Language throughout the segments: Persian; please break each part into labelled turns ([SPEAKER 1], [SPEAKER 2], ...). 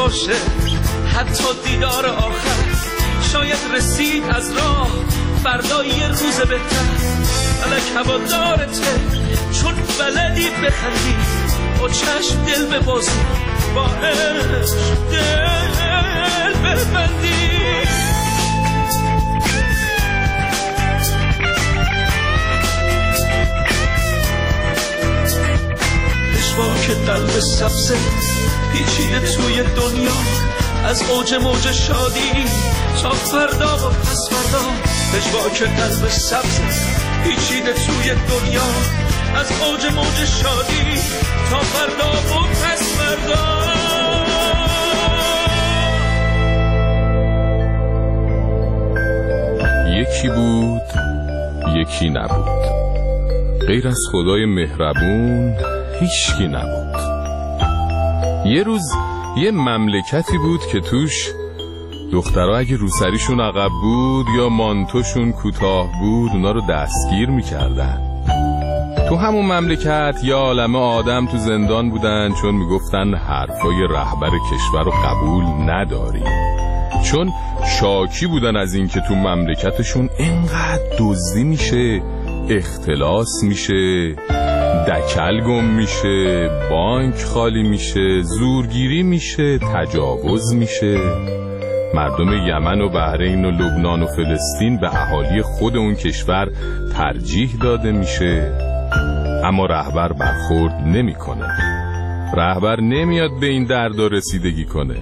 [SPEAKER 1] باشه حتی دیدار آخر، شاید رسید از راه فردا یه روز بهتر. فلک هوادارته چون بلدی بخندی، با چشم دل ببازی، با عشق دل ببندی. پشواک قلب سبزه پیچیده توی دنیا، از اوج موج شادی تا فردا و پس فردا. پشواک قلب سبزه پیچیده توی دنیا، از اوج موج شادی تا فردا و پس فردا.
[SPEAKER 2] یکی بود یکی نبود، غیر از خدای مهربون هیچکی نبود. یه روز یه مملکتی بود که توش دخترها اگه روسریشون عقب بود یا مانتوشون کوتاه بود اونا رو دستگیر میکردن. تو همون مملکت یه عالمه آدم تو زندان بودن چون میگفتن حرفای رهبر کشور رو قبول نداریم، چون شاکی بودن از این که تو مملکتشون اینقدر دزدی میشه، اختلاس میشه، دکل گم میشه، بانک خالی میشه، زورگیری میشه، تجاوز میشه. مردم یمن و بحرین و لبنان و فلسطین به اهالی خود اون کشور ترجیح داده میشه، اما رهبر برخورد نمیکنه. رهبر نمیاد به این دردا رسیدگی کنه.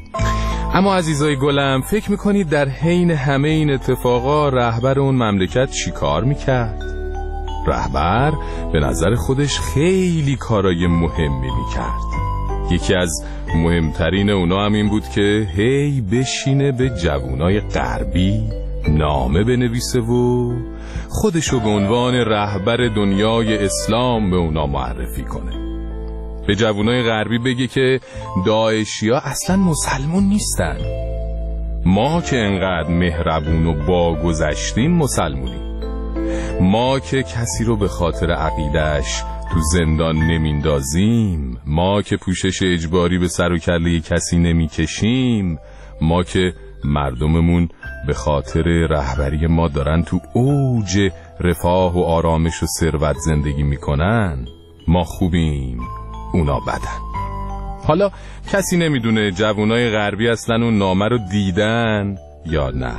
[SPEAKER 2] اما عزیزای گلم، فکر میکنید در حین همه این اتفاقا رهبر اون مملکت چی کار میکرد؟ رهبر به نظر خودش خیلی کارای مهمی میکرد. یکی از مهمترین اونا هم این بود که هی بشینه به جوانای غربی نامه بنویسه و خودشو به عنوان رهبر دنیای اسلام به اونا معرفی کنه. به جوانای غربی بگه که داعشیا اصلا مسلمون نیستن، ما که انقدر مهربون و باگذشتیم مسلمونیم، ما که کسی رو به خاطر عقیدهش تو زندان نمیندازیم، ما که پوشش اجباری به سر و کله کسی نمیکشیم، ما که مردممون به خاطر رهبری ما دارن تو اوج رفاه و آرامش و ثروت زندگی میکنن، ما خوبیم اونا بدن. حالا کسی نمیدونه جوانای غربی اصلا اون نامه رو دیدن یا نه،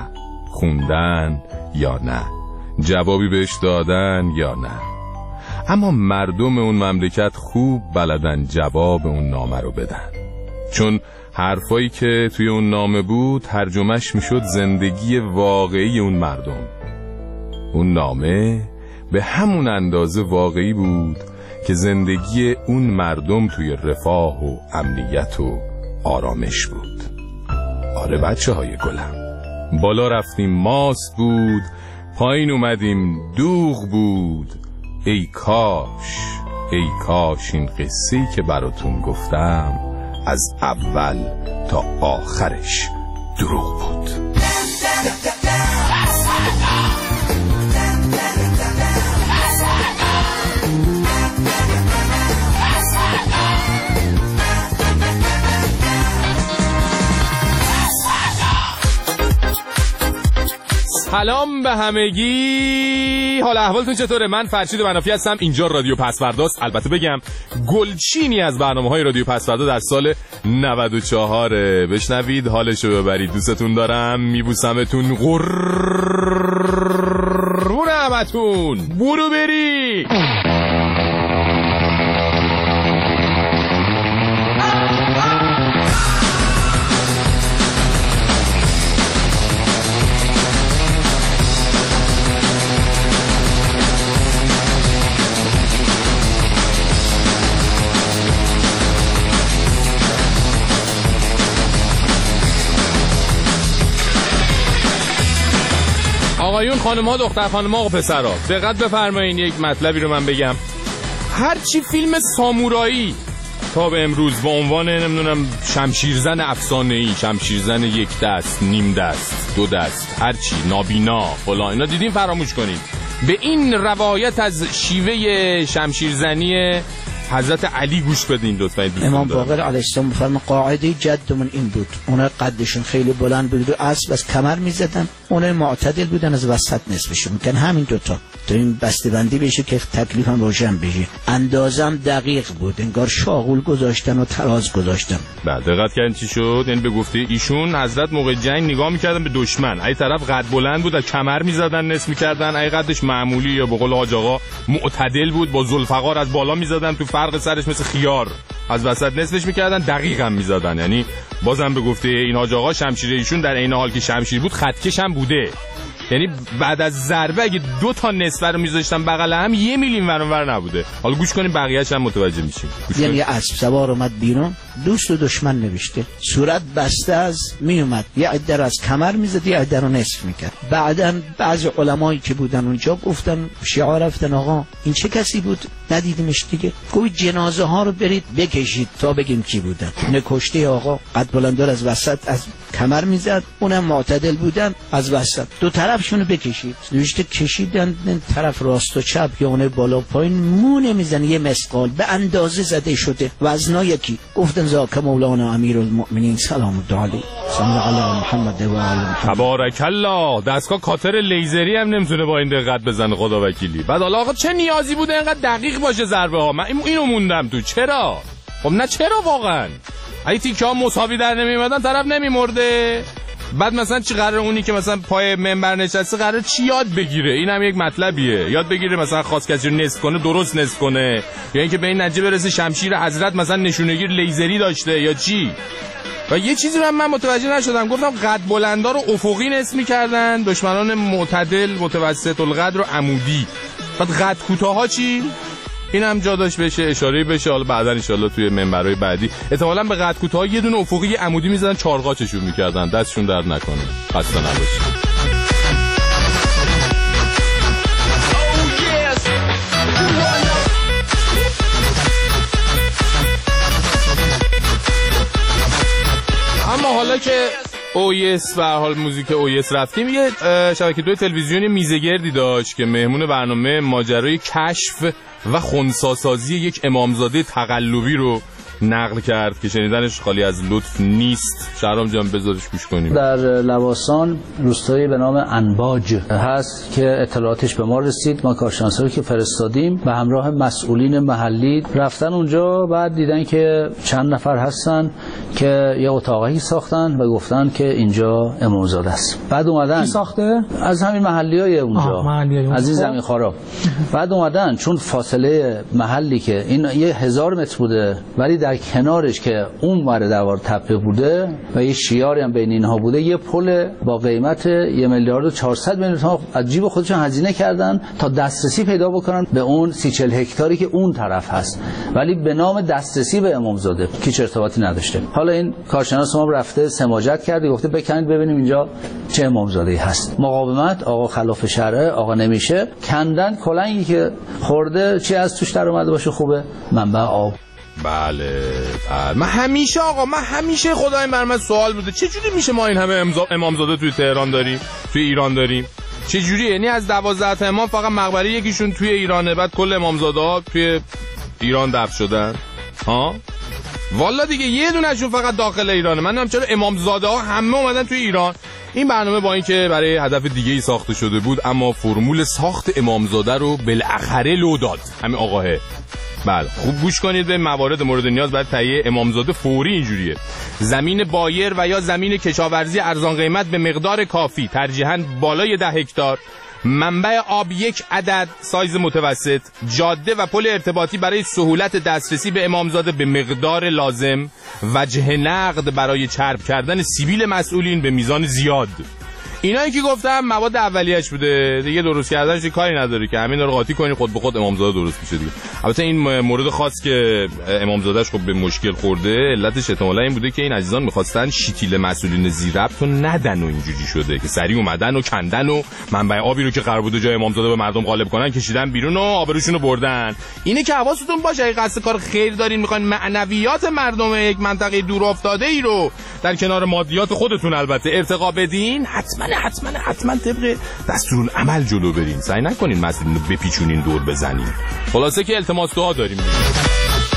[SPEAKER 2] خوندن یا نه، جوابی بهش دادن یا نه، اما مردم اون مملکت خوب بلدن جواب اون نامه رو بدن، چون حرفایی که توی اون نامه بود ترجمهش میشد زندگی واقعی اون مردم. اون نامه به همون اندازه واقعی بود که زندگی اون مردم توی رفاه و امنیت و آرامش بود. آره بچه های گلم، بالا رفتیم ماست بود، پایین اومدیم دوغ بود. ای کاش این قصه‌ای که براتون گفتم از اول تا آخرش دروغ بود. سلام به همگی، حال احوالتون چطوره؟ من فرشید منافی هستم، اینجا رادیو پسورداست. البته بگم گلچینی از برنامه‌های رادیو پسوردا در سال 94. بشنوید حالشو ببرید. دوستتون دارم، میبوسمتون، قربونمتون. برو بری. آقایون، خانم‌ها، دختر خانم‌ها و پسرها، دقت بفرمایین. یک مطلبی رو من بگم. هرچی فیلم سامورایی تا به امروز با عنوان نمیدونم شمشیرزن افسانه‌ای، شمشیرزن یک دست، نیم دست، دو دست، هرچی، نابینا، فلان، اینا دیدین فراموش کنین. به این روایت از شیوه شمشیرزنی حضرت علی گوش بدین لطفا.
[SPEAKER 3] امام باقر علیه السلام فرمان قاعده جدمون این بود، اونا قدشون خیلی بلند بود و اسب از کمر میزدن، اونا معتدل بودن از وسط نصفشون میکن. همین دوتا تو این بسته‌بندی بشه که تکلیفم روشن بشه. اندازم دقیق بود، انگار شاغول گذاشتن و تراز گذاشتن.
[SPEAKER 2] بعد دقت کردین چی شد؟ یعنی به گفته ایشون حضرت موقع جنگ نگاه میکردن به دشمن، ای طرف قد بلند بود از کمر میزدن نصف میکردن، ای قدش معمولی یا به قول حاج آقا معتدل بود با ذوالفقار از بالا میزدن تو فرق سرش مثل خیار از وسط نصفش میکردن، دقیق هم میزدن. یعنی بازم به گفته این حاج آقا شمشیر ایشون در عین حال که شمشیر بود خطکش هم بوده. یعنی بعد از ضربه اگه 2 تا نصف رو میذاشتن بغل هم 1 میلی ورانور نبوده. حالا گوش کنیم بقیه‌اش هم متوجه میشیم.
[SPEAKER 3] یعنی اسب سوار اومد بیرون، دوست و دشمن نوشته، صورت بسته از میومد، یه عده از کمر میزد، یه عده رو نصف میکرد. بعداً بعضی علمایی که بودن اونجا گفتن، شیعه رفتن آقا این چه کسی بود ندیدیمش دیگه، گوی جنازه ها رو برید بکشید تا بگیم کی بودن. نکشته آقا قد بلندار از وسط از کمر میزد، اونم معتدل بودن از وسط، دو طرفشونو بکشید. نوشته کشیدن طرف راست و چپ یا اون بالا پایین مو نمیزنه، یه مسقال به اندازه زده شده. وزنا یکی. گفتن زاک مولانا امیرالمؤمنین سلام الله علیه صلی علی محمد و آل محمد.
[SPEAKER 2] تبارک الله. دستگاه کاتر لیزری هم نمیتونه با این دقت بزنه خدا وکیلی. بعد حالا آقا چه نیازی بوده اینقدر دقیق باشه ضربه ها؟ من اینو موندم تو. چرا؟ خب نه چرا واقعا؟ اگه تیکه ها مساوی در نمیومدن طرف نمیمرده. بعد مثلا چی قراره اونی که مثلا پای منبر نشسته قراره چی یاد بگیره؟ این هم یک مطلبیه. یاد بگیره مثلا خاص کسی رو نصف کنه درست نصف کنه، یا اینکه به این نتیجه برسه شمشیر حضرت مثلا نشونگیر لیزری داشته یا چی. و یه چیزی رو من متوجه نشدم، گفتم قد بلندا رو افقی نصف می‌کردن، دشمنان معتدل متوسط القد رو عمودی. بعد قد کوتاها چی؟ این هم جا داشت بشه اشاره بشه. حالا بعدا ان شاءالله توی منبرهای بعدی احتمالاً به قد کوتاها یه دونه افقی عمودی می‌زدن، چارقاچشون می‌کردن. دستشون درد نکنه. خسته نباشید. اما حالا که اویس و حال موزیک اویس رفتیم، یه شبکه 2 تلویزیونی میزگردی داشت که مهمون برنامه ماجرای کشف و خنثی‌سازی یک امامزاده تقلبی رو نقل کرد که شنیدنش خالی از لطف نیست. شهرام جان بذارش گوش کنیم.
[SPEAKER 4] در لواسان روستایی به نام انباج هست که اطلاعاتش به ما رسید. ما کارشناسا رو که فرستادیم به همراه مسئولین محلی رفتن اونجا، بعد دیدن که چند نفر هستن که یه اتاقی ساختن و گفتن که اینجا امامزاده است. بعد اومدن
[SPEAKER 5] ساخته
[SPEAKER 4] از همین محلیای اونجا، از این زمین خارا. بعد اومدن چون فاصله محلی که این 1000 متر بوده ولی در کنارش که اون ور دوار تپه بوده و یه شیاری هم بین اینها بوده، یه پل با قیمت 1,400,000,000 تومان از جیب خودشون هزینه کردن تا دسترسی پیدا بکنن به اون 30-40 هکتاری که اون طرف هست، ولی به نام دسترسی به امامزاده که هیچ ارتباطی نداشته. حالا این کارشناس ما رفته سماجت کرده، گفته بکنید ببینیم اینجا چه امامزاده‌ای هست. مقاومت، آقا خلاف شرع، آقا نمیشه. کندن، کلنگی که خورده چی از توش در اومده باشه خوبه؟ منبع آب.
[SPEAKER 2] بله. من همیشه خدای من سوال بوده چه جوری میشه ما این همه امامزاده توی تهران داریم، توی ایران داریم؟ چه جوری؟ یعنی از 12 تا امام فقط مقبره یکیشون توی ایرانه، بعد کل امامزاده ها توی ایران دفن شدن؟ ها والا دیگه یه دونهشون فقط داخل ایرانه. من نمیدونم چرا امامزاده ها همه اومدن توی ایران. این برنامه با اینکه برای هدف دیگه ای ساخته شده بود، اما فرمول ساخت امامزاده رو بالاخره لو داد همین آقاه. بله خوب گوش کنید به موارد مورد نیاز برای تهیه امامزاده. فوری اینجوریه: زمین بایر و یا زمین کشاورزی ارزان قیمت به مقدار کافی، ترجیحاً بالای 10 هکتار، منبع آب 1 عدد سایز متوسط، جاده و پل ارتباطی برای سهولت دسترسی به امامزاده به مقدار لازم، وجه نقد برای چرب کردن سیبیل مسئولین به میزان زیاد. اینایی که گفتم مواد اولیه‌اش بوده دیگه، درست کردنش کاری نداره که همین رو قاطی کنی خود به خود امامزاده درست میشه دیگه. البته این مورد خاص که امامزادهش خب به مشکل خورده، علتش احتمالاً این بوده که این عزیزان می‌خواستن شیتیل مسئولین زیربط رو ندن و اینجوری شده که سریع اومدن و کندن و منبع آبی رو که قرار بوده جای امامزاده به مردم غالب کنن کشیدن بیرون و آبروشون رو بردن. اینه که حواستون باشه اگه قصد کار خیر دارین، می‌خواین معنویات مردم یک منطقه دور افتاده‌ای رو در کنار مادیات خودتون البته ارتقا بدین، حتما طبق دستورالعمل جلو برین. سعی نکنین مسئولین رو بپیچونین دور بزنین. خلاصه که التماس دعا داریم.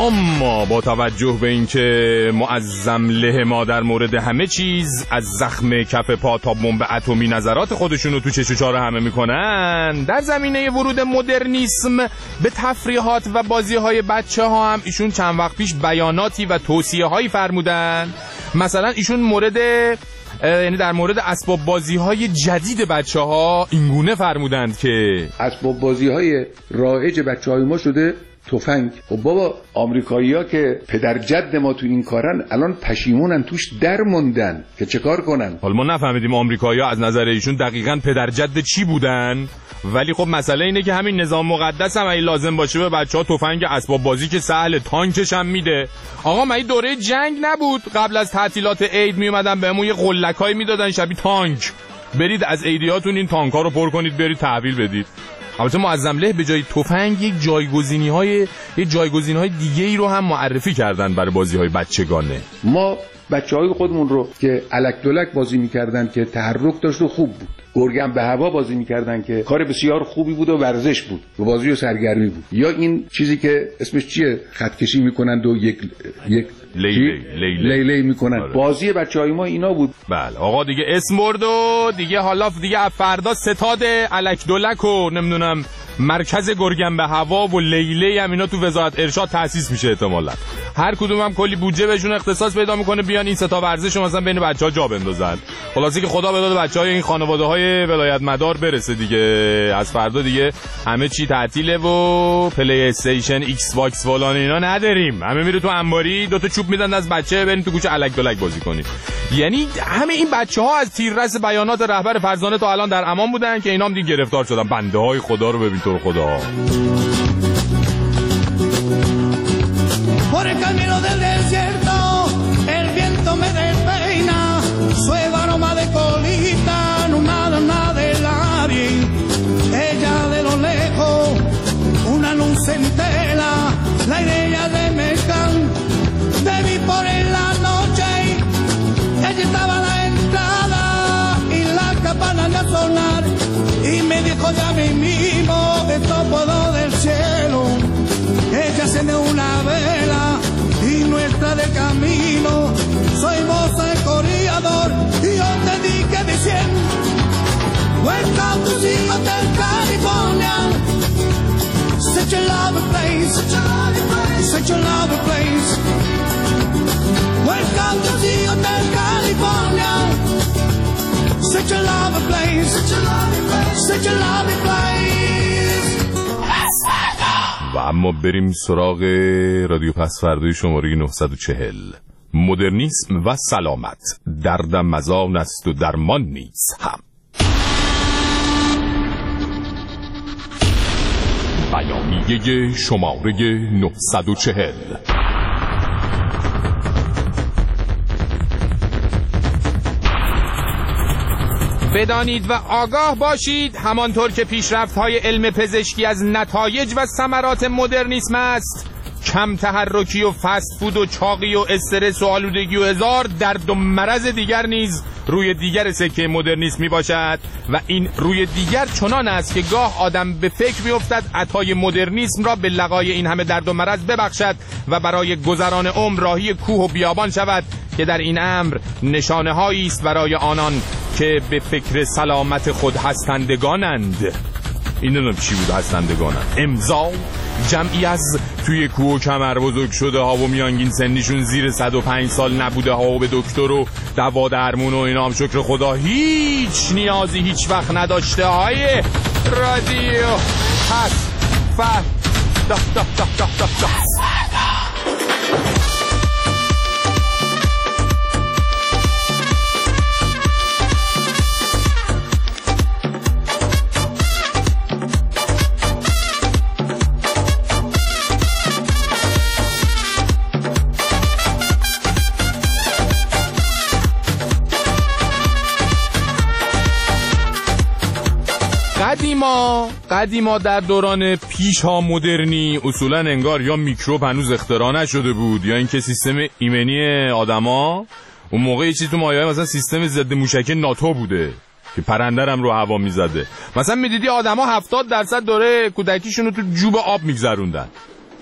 [SPEAKER 2] اما با توجه به اینکه معظم له ما در مورد همه چیز از زخم کف پا تا بمب اتمی نظرات خودشونو تو چش و چاره همه میکنن، در زمینه ورود مدرنیسم به تفریحات و بازی‌های بچه‌ها هم ایشون چند وقت پیش بیاناتی و توصیه‌هایی فرمودن. مثلا ایشون یعنی در مورد اسباب بازی‌های جدید بچه‌ها اینگونه فرمودند که
[SPEAKER 5] اسباب بازی‌های رایج بچه‌های ما شده تفنگ. خب بابا، آمریکایی‌ها که پدر جد ما تو این کارن الان پشیمونن، توش در موندن که چه کار کنن.
[SPEAKER 2] حالا ما نفهمیدیم آمریکایی‌ها از نظر ایشون دقیقاً پدر جد چی بودن، ولی خب مسئله اینه که همین نظام مقدس هم اگه لازم باشه به بچه‌ها تفنگ اسباب بازی که سهل، تانکش هم میده. آقا مگه دوره جنگ نبود قبل از تعطیلات عید میومدن بهمون یه قلکایی میدادن شبیه تانک، برید از عیدیاتون این تانک‌ها رو پر کنید برید تحویل بدید. البته معظم له به جای تفنگ یک جایگزین‌های دیگه ای رو هم معرفی کردن برای بازی‌های بچگانه.
[SPEAKER 5] ما بچه‌های خودمون رو که الک دلک بازی می‌کردن که تحرک داشت و خوب بود، گرگم به هوا بازی می‌کردن که کار بسیار خوبی بود و ورزش بود و بازی و سرگرمی بود، یا این چیزی که اسمش چیه، خطکشی می‌کنند و یک لیلی می‌کنن، بازی بچه‌های ما اینا بود.
[SPEAKER 2] بله آقا دیگه اسم برد و دیگه فردا ستاد الک دلک و نمیدونم مرکز گرگم به هوا و لیلی هم اینا تو وزارت ارشاد تأسیس میشه احتمالاً. هر کدوم هم کلی بودجه بهشون اختصاص پیدا میکنه بیان این ستا ورزش رو مثلا بین بچه‌ها جا بندازن. خلاصی که خدا بداد بچه‌های این خانواده‌های ولایت مدار برسه دیگه. از فردا دیگه همه چی تعطیله و پلی استیشن ایکس باکس فلان اینا نداریم. همه میره تو انباری دو تا چوب میدن از بچه برین تو کوچه الک دلک بازی کنید. یعنی همه این بچه‌ها از تیررس بیانات رهبر فرزانه تا الان در امان بودن که اینا هم دیگه گرفتار شدن. بنده‌های خدا رو ببین تو خدا.
[SPEAKER 6] Por el camino del desierto, el viento me despeina, suave aroma de colita, nada de nadie. Ella de lo lejos, una luz en tela, la idea de Mecán, te vi por en la noche, ella estaba a la entrada y la campana de sonar, y me dijo ya mismo, esto puedo del cielo. Ella enciende una vela y nuestra de camino. Soy voz el corredor y yo te dije diciendo, welcome to the Hotel California. Such a lovely place, such a lovely place. Welcome to the Hotel California. Such a lovely place, such a lovely place.
[SPEAKER 2] و اما بریم سراغ رادیو پسفردای شماره 940. مدرنیسم و سلامت، دردم مزان است و درمان نیست هم. بیانیه شماره 940. بدانید و آگاه باشید همانطور که پیشرفت‌های علم پزشکی از نتایج و ثمرات مدرنیسم است، کم تحرکی و فست فود و چاقی و استرس و آلودگی و هزار درد و مرض دیگر نیز روی دیگر سکه مدرنیسم می باشد و این روی دیگر چنان است که گاه آدم به فکر می افتد عطای مدرنیسم را به لقای این همه درد و مرض ببخشد و برای گذران عمر راهی کوه و بیابان شود که در این امر نشانه هایی است برای آنان که به فکر سلامت خود هستندگانند. این نمیدونم چی بود هستندگانند. امضا جمعی از توی کوه و کمر بزرگ شده ها و میانگین سنیشون زیر 105 سال نبوده ها و به دکتر و دوا درمون و اینا هم شکر خدا هیچ نیازی هیچ وقت نداشته های رادیو قدیما در دوران پیش ها مدرنی اصولا انگار یا میکروب هنوز اختراع نشده بود یا اینکه سیستم ایمنی آدما اون موقع یه چیز تو مایه‌های مثلا سیستم ضد موشکی ناتو بوده که پرنده هم رو هوا میزده. مثلا میدیدی آدما 70% دوره کودکیشون رو تو جوب آب میگذروندن.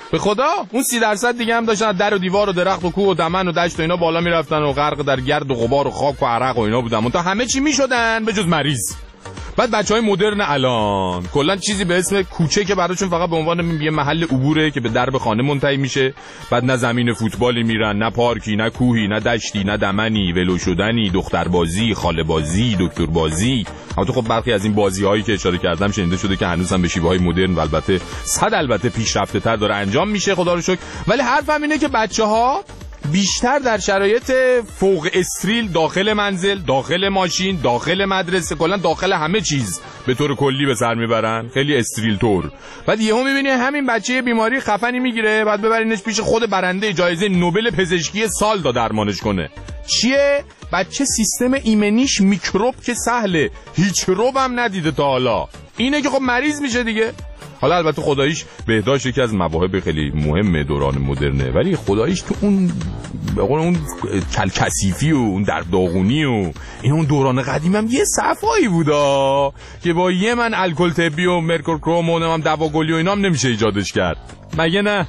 [SPEAKER 2] به خدا اون 30% دیگه هم داشتن در و دیوار و درخت و کوه و دمن و دشت و اینا بالا میرفتن و غرق در گرد و غبار و خاک و عرق و اینا بودن، تا همه چی میشدن به جز مریض. بعد بچهای مدرن الان کلا چیزی به اسم کوچه که براشون فقط به عنوان یه محل عبوره که به درب خانه منتهی میشه، بعد نه زمین فوتبالی میرن، نه پارکی، نه کوهی، نه دشتی، نه دمنی، ولو شدنی، دختربازی، خاله بازی، دکتر بازی. البته خب برخی از این بازی‌هایی که اشاره کردم شنیده شده که هنوز هم به شیوه‌های مدرن و البته پیشرفته‌تر داره انجام میشه، خدا رو شکر. ولی حرفم اینه که بچه‌ها بیشتر در شرایط فوق استریل داخل منزل، داخل ماشین، داخل مدرسه، کلا داخل همه چیز به طور کلی به سر میبرن، خیلی استریل طور. بعد یهو میبینی همین بچه بیماری خفنی میگیره، بعد ببرینش پیش خود برنده جایزه نوبل پزشکی سال تا درمانش کنه. چیه؟ بچه سیستم ایمنیش میکروب که سهله، هیچ روب هم ندیده تا حالا، اینه که خب مریض میشه دیگه. حالا البته خداییش بهداشت یکی از مواهب خیلی مهم دوران مدرنه، ولی خداییش تو اون اون کلکسیفی و اون درداغونی و این اون دوران قدیم هم یه صفایی بودا که با یه من الکل طبی و مرکورکروم و هم دواگلی و اینا هم نمیشه ایجادش کرد، مگه نه؟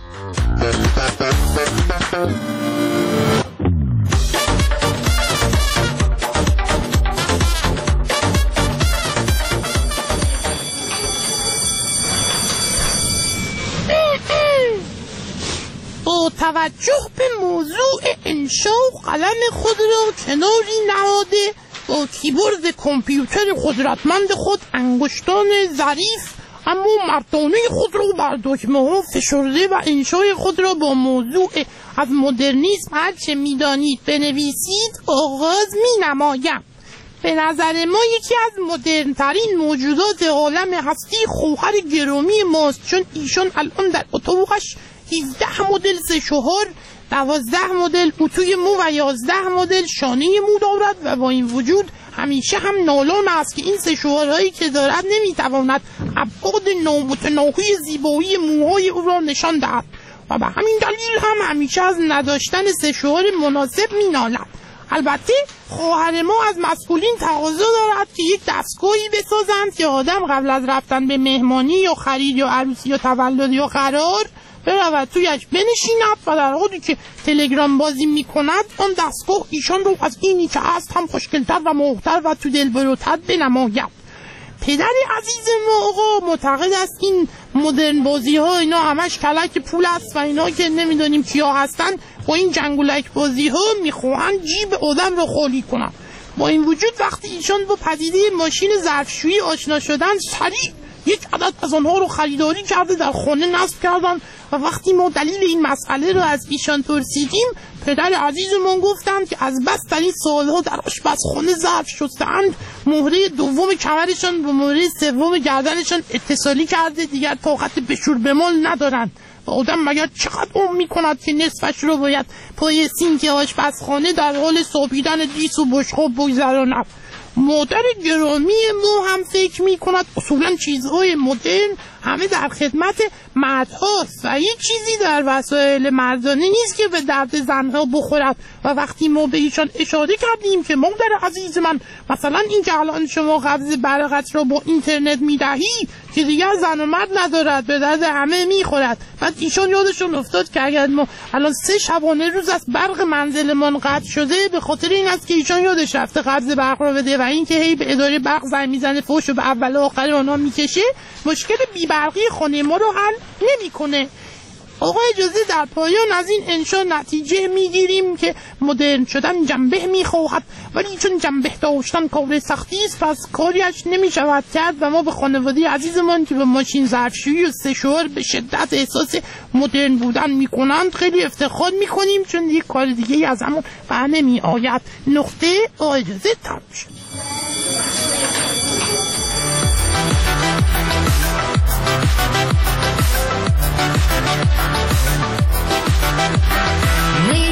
[SPEAKER 7] با توجه به موضوع انشا قلم خود را کناری نهاده، با کیبورد کامپیوتر قدرتمند خود انگشتان ظریف اما مردانه خود را بر دکمه ها فشرده و انشای خود را با موضوع از مدرنیسم هرچه میدانید بنویسید آغاز می نمایم. به نظر ما یکی از مدرن ترین موجودات عالم هستی خواهر گرامی ماست، چون ایشان الان در اتاقش 17 مدل سه‌شوهر، 12 مدل اتوی مو و 11 مدل شانه مو دارد و با این وجود همیشه هم نالان است که این سه‌شوهرهایی که دارد نمیتواند ابعاد نامتناهی زیبایی موهای او را نشان دهد و به همین دلیل هم همیشه از نداشتن سه‌شوهر مناسب مینالد. البته خواهر ما از مسئولین تقاضا دارد که یک دستگاهی بسازند که آدم قبل از رفتن به مهمانی یا خرید یا عروسی یا تولد یا قرار برود تویش بنشیند و در حالی که تلگرام بازی میکند آن دستگاه ایشان رو از اینی که هست هم خوشگلتر و موهتر و تو دلبروتر بنماید. پدر عزیز ما آقا معتقد است این مدرن بازی ها اینا همش کلک پول است و اینا که نمیدونیم کیا هستن با این جنگولک بازی ها میخواهن جیب آدم رو خالی کنن. با این وجود وقتی ایشان با پدیده ماشین ظرفشویی آشنا شدن سریع یک عدد از آنها رو خریداری کرده در خانه نصب کردن و وقتی ما دلیل این مسئله رو از ایشان پرسیدیم پدر عزیزمون گفتند که از بس در این سالها در آشپزخانه ظرف شستند مهره دوم کمرشان با مهره سوم گردنشان اتصالی کرده، دیگر طاقت بشور بمال ندارند و آدم مگر چقدر عمر میکند که نصفش رو باید پای سینک آشپزخانه در حال صابیدن دیس و بشقاب بگذراند. مادر گرامی ما هم فکر می کند اصولا چیزهای مدرن همه در خدمت مردهاست و یک چیزی در وسایل مردانه نیست که به درد زنها بخورد و وقتی ما به ایشان اشاره کردیم که مادر عزیز من مثلا این که الان شما قبض برقت را با اینترنت می دهی که دیگر زن و مرد ندارد به درد همه می خورد، بعد ایشان یادشون افتاد که اگر ما الان 3 شبانه روز از برق منزلمان قطع شده به خاطر این است که ایشان یادش رفته قبض برق را بده و این که هی به اداره برق زنگ میزنه فوش و به اول و آخر آنها میکشه مشکل بی‌برقی خانه ما رو حل نمیکنه. آقا اجازه در پایان از این انشا نتیجه میگیریم که مدرن شدن جنبه میخواهد ولی چون جنبه داشتن کار سختی است پس کاریش نمیشود کرد و ما به خانواده عزیزمان که به ماشین ظرفشویی و سه‌شوهر به شدت احساس مدرن بودن میکنند خیلی افتخار میکنیم چون یک کار دیگه از همون بر نمیآید. نقطه. آقا اجازه تمام شد.
[SPEAKER 6] Mi